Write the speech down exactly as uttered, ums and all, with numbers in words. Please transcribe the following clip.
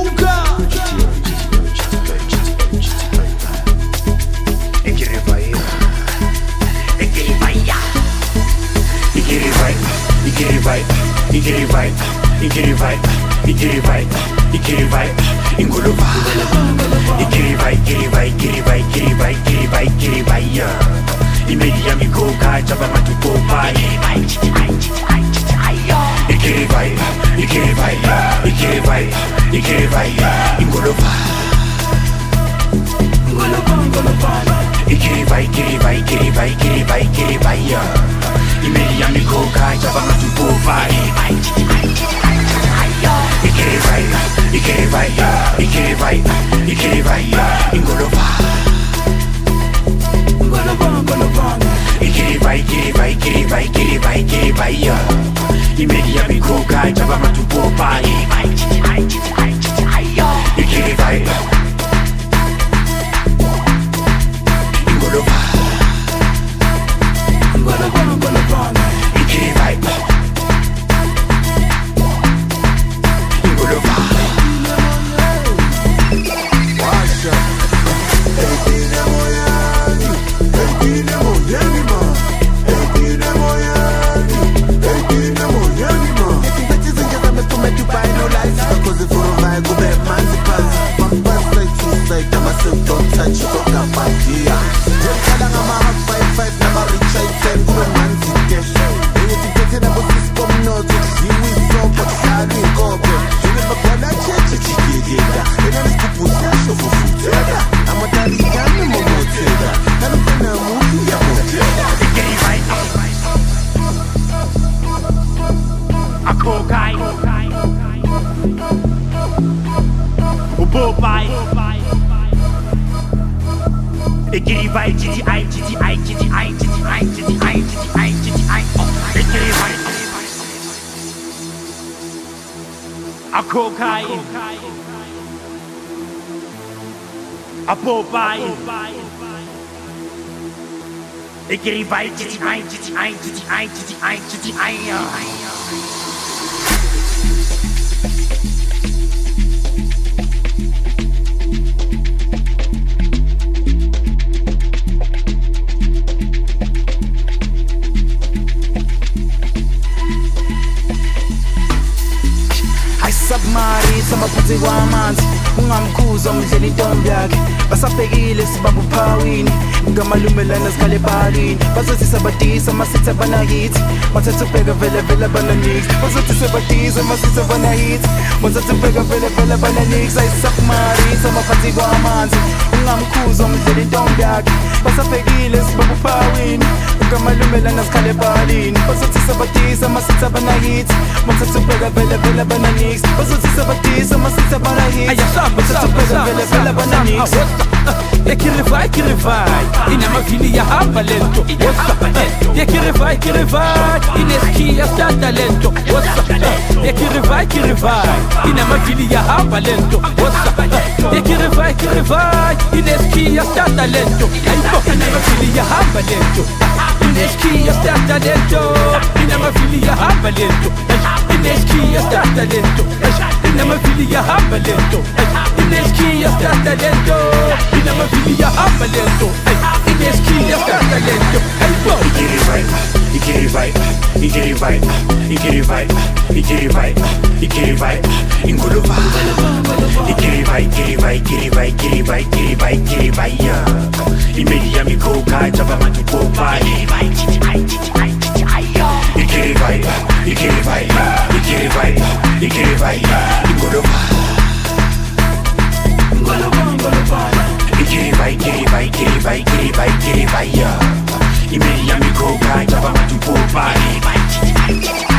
Ikirivai, ikirivai, ikirivai, ikirivai, inguluva. Ikirivai, ikirivai, ikirivai, ikirivai, ikirivai, ikirivai, imeli ya mikoka chapa matupopa. Ikirivai, ikirivai, ikirivai, ikirivai, ikirivai, inguluva. Ikirivai, ikirivai, ikirivai, ikirivai, ikirivai, imeli ya mikoka chapa matupopa. Ikirivai, ikirivai, ikirivai, ikirivai, inguluva. Ikirivai, ikirivai, ikirivai, ikirivai, ikirivai, imeli ya mikoka chapa matupopa. Ikirivai, inguluva. Ikirivai, inguluva. Ikirivai, G T I, G T I, G T I, G T I, G T I, G T I, G T I, Ikirivai, Akokai, Apopai, Ikirivai, G T I, G T I, G T I, G T I, G T I. Submarine samaphansi kwamanzi ungamkhuza umdlela intombi yakhe basabhekile sibamba uphawini ngamalumelana sikhale ebhalini bazothi sabadisa masitha banakithi wathatha ubheka vele vele bananix bazothi sabadisa masitha banakithi wathatha ubheka vele vele bananix ayisubmarine samaphansi kwamanzi ungamkhuza umdlela intombi yakhe basabhekile sibamba uphawini ngamalumelana sikhale ebhalini bazothi sabadisa masitha banakithi wathatha ubheka vele vele bananix bazothi sabadisa masitha banakithi ayasamba samba samba Ikirivai, ikirivai, inamavili ya hamba lento. Ikirivai, ikirivai, ineskia sta talento. Ikirivai, ikirivai, inamavili ya hamba lento. Ikirivai, ikirivai, ineskia sta talento. Inamavili ya hamba lento. Ineskia sta talento. Inamavili ya hamba lento. Ineskia sta talento. Inamavili ya hamba lento. Ineskia sta talento. Inamavili ya hamba lento. Ineskia sta talento. Ikirivai, ikirivai, ikirivai, ikirivai, ikirivai, ikirivai, inguluva. Ikirivai, ikirivai, ikirivai, ikirivai, ikirivai, ikirivai, imeli ya mikoka chapa matupopa. Ikirivai, ikirivai, ikirivai, ikirivai, ikirivai, inguluva. Ikirivai, ikirivai, ikirivai, ikirivai, ikirivai, imeli ya mikoka chapa matupopa.